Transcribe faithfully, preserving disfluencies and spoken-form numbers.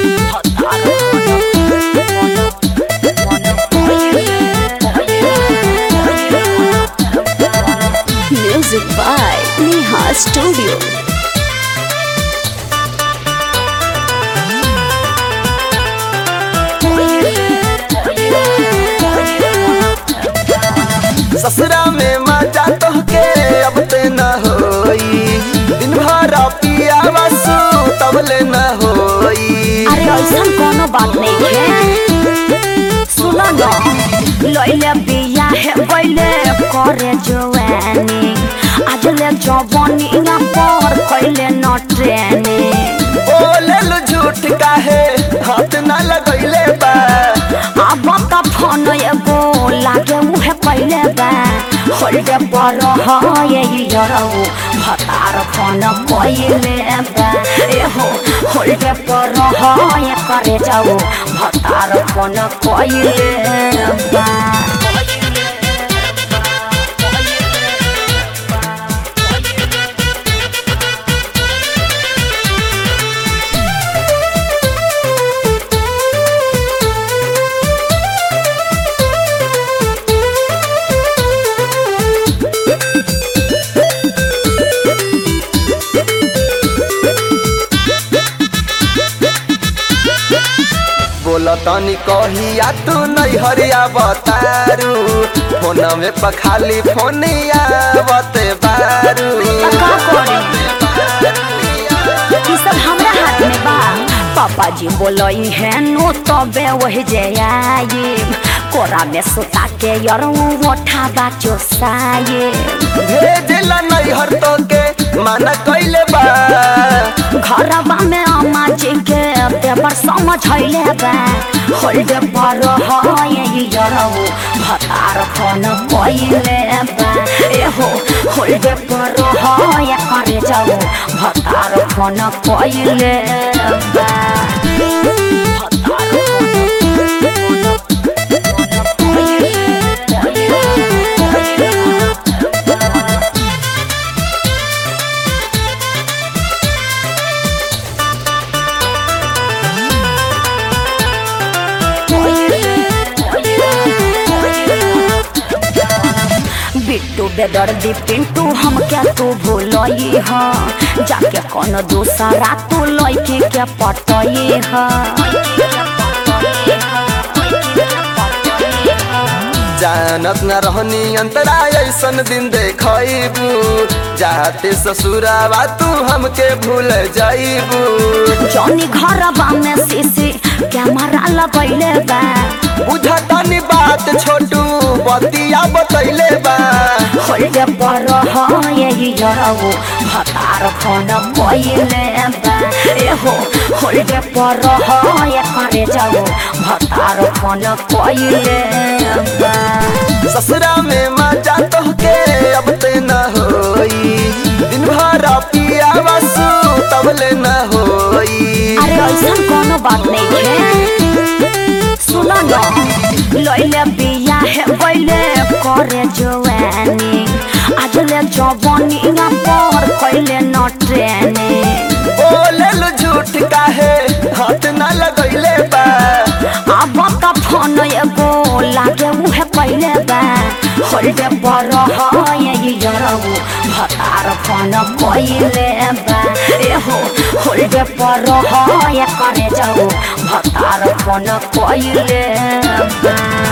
Music by Neha Studio. ससुरा में मजा तोहके अब ते न होई, दिन भर पिया बसु तबले न होई। अरे ऐसा कोनो बात नहीं है, सुनो न लइले बिया है गइले करे जवानी, आज ले जवानी ना पर कइले न ट्रेनिंग। बोले लो झूठ काहे हाथ न लगइले बा, अब त फोन एगो लागे उहे कइले बा, होल्डे पर है यरौ भतार फोन कइले बा, ए हो होल्डे पर है करे जाऊ भतार फोन कइले बा। बोला तनी कहिया तू नहीं हरिया बतारू, फोन में पखाली फोनिया बते बारू। का करी ई सब हमरा हाथ में बा, पापा जी बोलई है नो तबे वही जे आई, कोरा में सुता के यरौ ओठा बाचो साये। भेजला नहीं हर तो के माना कइले बा, घरवा में अम्मा जी के पेपर समझैले बा, होल्डे पर है यरौ भतार फोन कइले बा, ए हो होल्डे पर है करे जाऊ भतार फोन कइले बा। बिट्टू बेदर्दी पिंटू हम क्या तू भूलई ह, जाके कौन दूसरा तू लइके के पटई ह। जानत न रहनी अंतरा ऐसन दिन देखबू, जाते ससुरावा तू हमके भूल जाइबू। जौनी घरवा में सीसी कैमरा लगैले बा, बुझतनी बात छोटू बतिया बतैले बा, होल्डे पर है यरौ भतार फोन कइले बा, ए हो होल्डे पर है करे जाऊ भतार फोन कइले बा। ससुरा में मजा तोहके अब ते न होई, दिन भर पिया बसु तबले न होई। अरे ऐसा कोनो बात नहीं है, सुनो न लइले बिया है गइले करे जवानी, आज ले जवानी ना पर कइले न ट्रेनिंग। बोले लो झूठ काहे हाथ न लगइले बा, अब त फोन एगो लागे उहे कइले बा, होल्डे पर है यरौ भतार फोन कइले बा, ए हो होल्डे पर है करे जाऊ भतार फोन कइले बा।